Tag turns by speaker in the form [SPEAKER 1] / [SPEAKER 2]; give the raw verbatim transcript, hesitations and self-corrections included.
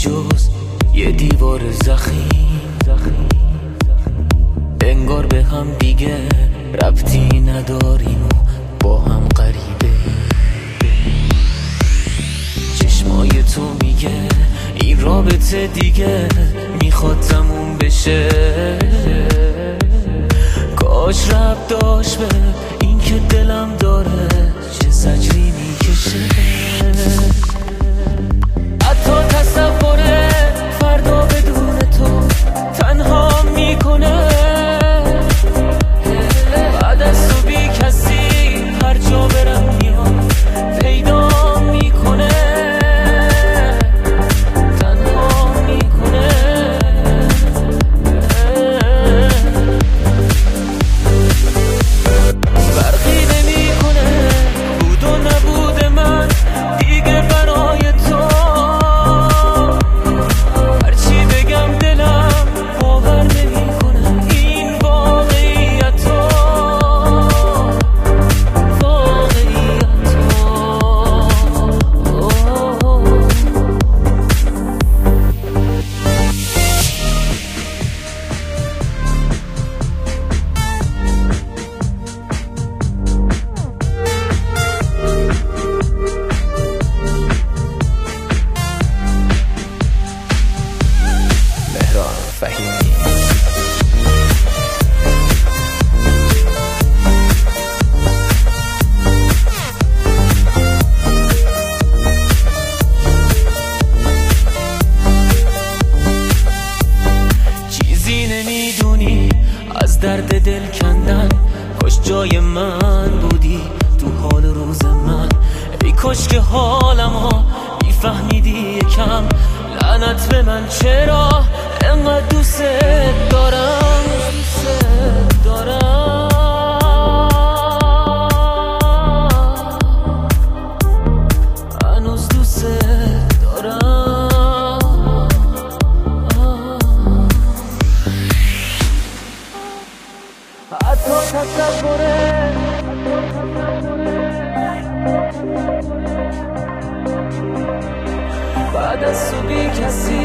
[SPEAKER 1] جز یه دیوار زخیم، انگار به هم دیگه ربطی نداریم و با هم غریبه. چشمای تو میگه این رابطه دیگه میخواد تموم بشه. کاش رب داشت به این که دلم داره چه زجری میکشه. حتی تصوره فردا بدون تو تنها میکنه. بعد از تو بی کسی هر جا برم میاد پیدا میکنه، تنها میکنه. فرقی نمیکنه بود و نبود من دیگه برای تو. هرچی بگم دلم باور نمیکنه این واقعیت تو، واقعیت مهران فهیمی. چیزی نمیدونی از درد دل کندن، کاش جای من بودی تو حال روز من. ای کاش که حالمو میفهمیدی یکم. لعنت به من چرا انقدر دوست دارم، دوست دارم. هنوز دوست دارم. حتی تصوره بعد از تو بی کسی